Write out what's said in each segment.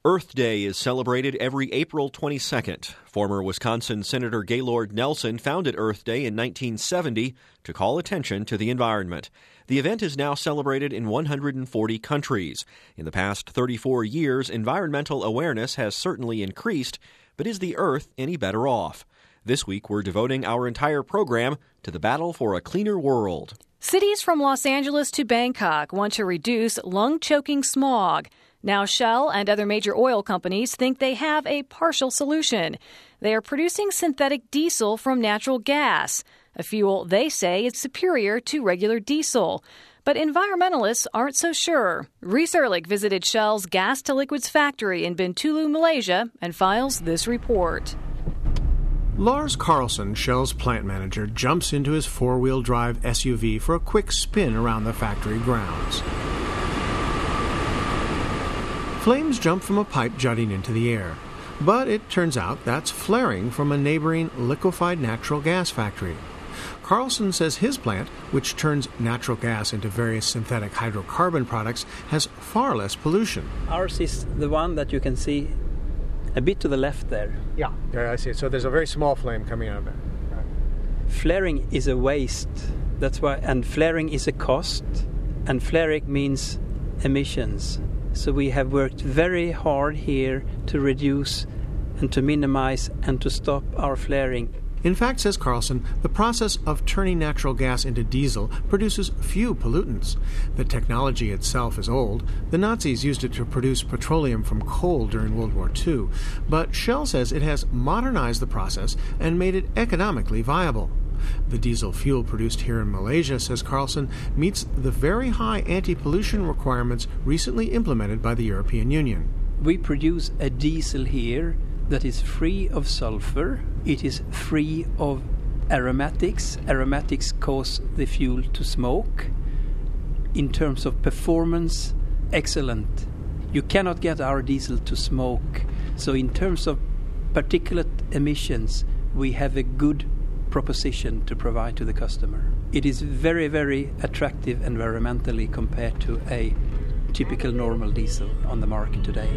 Earth Day is celebrated every April 22nd. Former Wisconsin Senator Gaylord Nelson founded Earth Day in 1970 to call attention to the environment. The event is now celebrated in 140 countries. In the past 34 years, environmental awareness has certainly increased, but is the Earth any better off? This week, we're devoting our entire program to the battle for a cleaner world. Cities from Los Angeles to Bangkok want to reduce lung-choking smog. Now Shell and other major oil companies think they have a partial solution. They are producing synthetic diesel from natural gas, a fuel they say is superior to regular diesel. But environmentalists aren't so sure. Reese Ehrlich visited Shell's gas-to-liquids factory in Bintulu, Malaysia, and files this report. Lars Carlson, Shell's plant manager, jumps into his four-wheel drive SUV for a quick spin around the factory grounds. Flames jump from a pipe jutting into the air, but it turns out that's flaring from a neighboring liquefied natural gas factory. Carlson says his plant, which turns natural gas into various synthetic hydrocarbon products, has far less pollution. Ours is the one that you can see a bit to the left there. Yeah, I see it. So there's a very small flame coming out of it. Right. Flaring is a waste. That's why, and flaring is a cost, and flaring means emissions. So we have worked very hard here to reduce and to minimize and to stop our flaring. In fact, says Carlson, the process of turning natural gas into diesel produces few pollutants. The technology itself is old. The Nazis used it to produce petroleum from coal during World War II. But Shell says it has modernized the process and made it economically viable. The diesel fuel produced here in Malaysia, says Carlson, meets the very high anti-pollution requirements recently implemented by the European Union. We produce a diesel here that is free of sulfur. It is free of aromatics. Aromatics cause the fuel to smoke. In terms of performance, excellent. You cannot get our diesel to smoke. So in terms of particulate emissions, we have a good proposition to provide to the customer. It is very, very attractive environmentally compared to a typical normal diesel on the market today.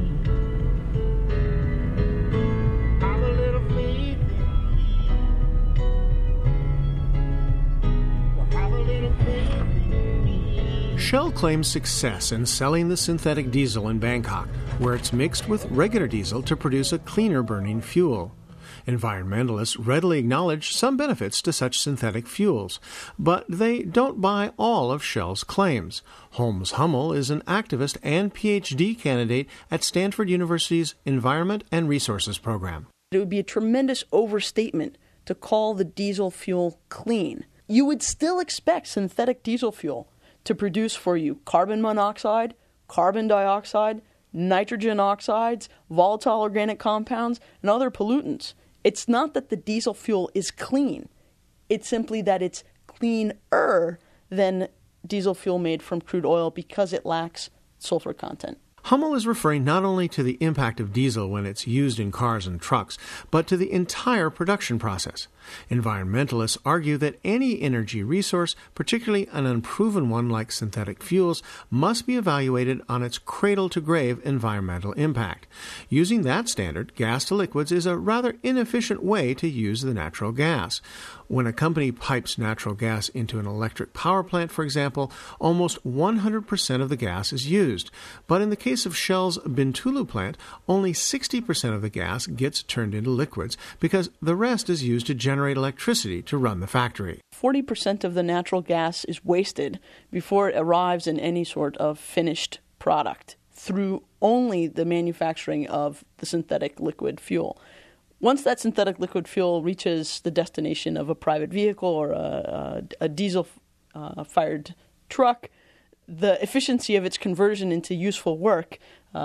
Shell claims success in selling the synthetic diesel in Bangkok, where it's mixed with regular diesel to produce a cleaner burning fuel. Environmentalists readily acknowledge some benefits to such synthetic fuels, but they don't buy all of Shell's claims. Holmes Hummel is an activist and PhD candidate at Stanford University's Environment and Resources program. It would be a tremendous overstatement to call the diesel fuel clean. You would still expect synthetic diesel fuel to produce for you carbon monoxide, carbon dioxide, nitrogen oxides, volatile organic compounds, and other pollutants. It's not that the diesel fuel is clean. It's simply that it's cleaner than diesel fuel made from crude oil because it lacks sulfur content. Hummel is referring not only to the impact of diesel when it's used in cars and trucks, but to the entire production process. Environmentalists argue that any energy resource, particularly an unproven one like synthetic fuels, must be evaluated on its cradle-to-grave environmental impact. Using that standard, gas to liquids is a rather inefficient way to use the natural gas. When a company pipes natural gas into an electric power plant, for example, almost 100% of the gas is used. But in the case of Shell's Bintulu plant, only 60% of the gas gets turned into liquids because the rest is used to generate electricity to run the factory. 40% of the natural gas is wasted before it arrives in any sort of finished product through only the manufacturing of the synthetic liquid fuel. Once that synthetic liquid fuel reaches the destination of a private vehicle or a diesel-fired truck, the efficiency of its conversion into useful work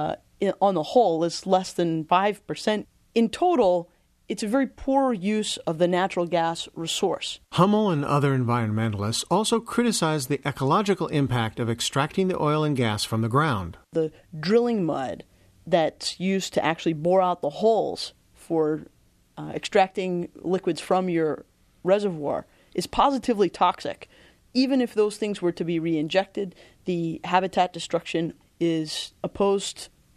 on the whole is less than 5%. In total, it's a very poor use of the natural gas resource. Hummel and other environmentalists also criticize the ecological impact of extracting the oil and gas from the ground. The drilling mud that's used to actually bore out the holes for extracting liquids from your reservoir is positively toxic. Even if those things were to be re-injected, the habitat destruction is opposed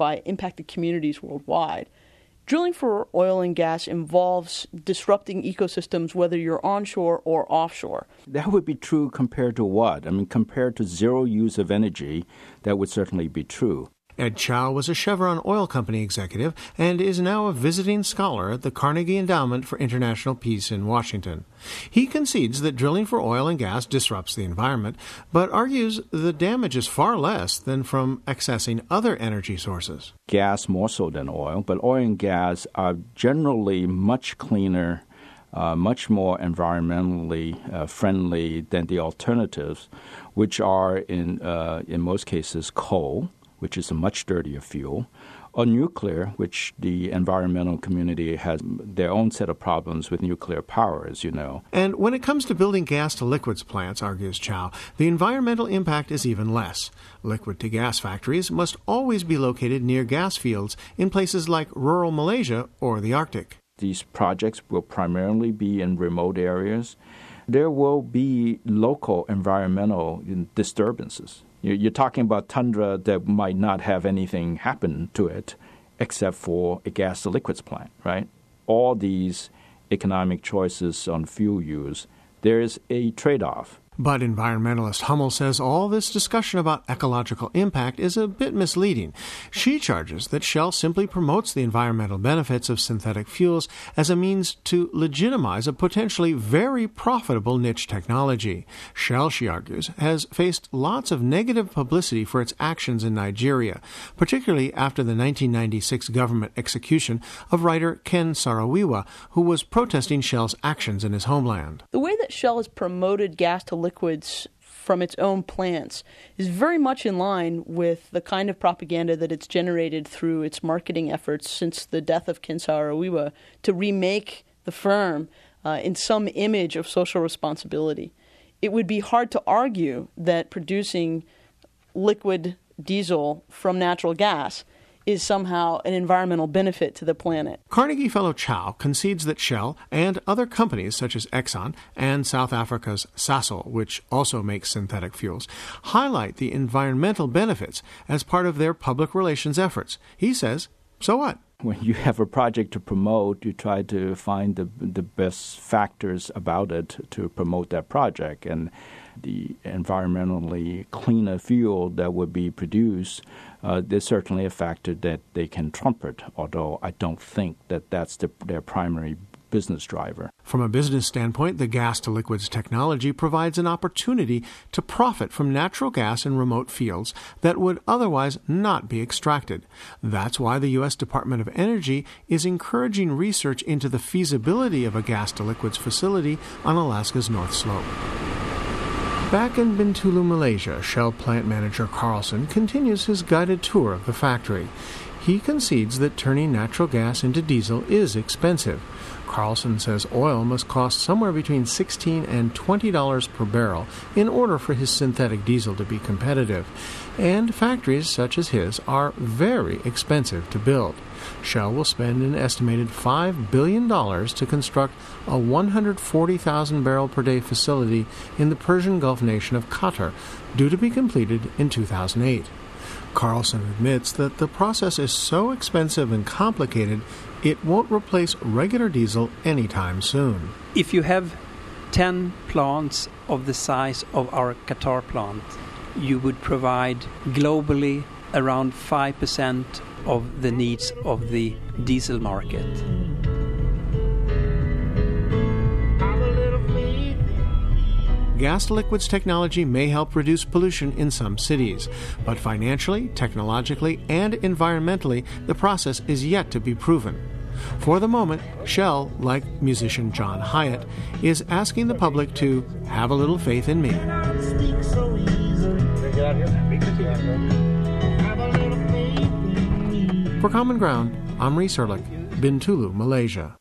by impacted communities worldwide. Drilling for oil and gas involves disrupting ecosystems, whether you're onshore or offshore. That would be true compared to what? I mean, compared to zero use of energy, that would certainly be true. Ed Chow was a Chevron Oil Company executive and is now a visiting scholar at the Carnegie Endowment for International Peace in Washington. He concedes that drilling for oil and gas disrupts the environment, but argues the damage is far less than from accessing other energy sources. Gas more so than oil, but oil and gas are generally much cleaner, much more environmentally friendly than the alternatives, which are in most cases coal, which is a much dirtier fuel, or nuclear, which the environmental community has their own set of problems with nuclear power, as you know. And when it comes to building gas-to-liquids plants, argues Chow, the environmental impact is even less. Liquid-to-gas factories must always be located near gas fields in places like rural Malaysia or the Arctic. These projects will primarily be in remote areas. There will be local environmental disturbances. You're talking about tundra that might not have anything happen to it except for a gas-to-liquids plant, right? All these economic choices on fuel use, there is a trade-off. But environmentalist Hummel says all this discussion about ecological impact is a bit misleading. She charges that Shell simply promotes the environmental benefits of synthetic fuels as a means to legitimize a potentially very profitable niche technology. Shell, she argues, has faced lots of negative publicity for its actions in Nigeria, particularly after the 1996 government execution of writer Ken Saro-Wiwa, who was protesting Shell's actions in his homeland. The way that Shell has promoted gas-to-liquids from its own plants is very much in line with the kind of propaganda that it's generated through its marketing efforts since the death of Ken Saro-Wiwa to remake the firm in some image of social responsibility. It would be hard to argue that producing liquid diesel from natural gas is somehow an environmental benefit to the planet. Carnegie Fellow Chow concedes that Shell and other companies such as Exxon and South Africa's Sasol, which also makes synthetic fuels, highlight the environmental benefits as part of their public relations efforts. He says, so what? When you have a project to promote, you try to find the best factors about it to promote that project. And the environmentally cleaner fuel that would be produced, there's certainly a factor that they can trumpet, although I don't think that that's their primary business driver. From a business standpoint, the gas-to-liquids technology provides an opportunity to profit from natural gas in remote fields that would otherwise not be extracted. That's why the U.S. Department of Energy is encouraging research into the feasibility of a gas-to-liquids facility on Alaska's North Slope. Back in Bintulu, Malaysia, Shell plant manager Carlson continues his guided tour of the factory. He concedes that turning natural gas into diesel is expensive. Carlson says oil must cost somewhere between $16 and $20 per barrel in order for his synthetic diesel to be competitive. And factories such as his are very expensive to build. Shell will spend an estimated $5 billion to construct a 140,000 barrel per day facility in the Persian Gulf nation of Qatar, due to be completed in 2008. Carlson admits that the process is so expensive and complicated it won't replace regular diesel anytime soon. If you have 10 plants of the size of our Qatar plant, you would provide globally around 5% of the needs of the diesel market. Gas-to-liquids technology may help reduce pollution in some cities, but financially, technologically, and environmentally, the process is yet to be proven. For the moment, Shell, like musician John Hyatt, is asking the public to have a little faith in me. For Common Ground, I'm Rhys Ehrlich, Bintulu, Malaysia.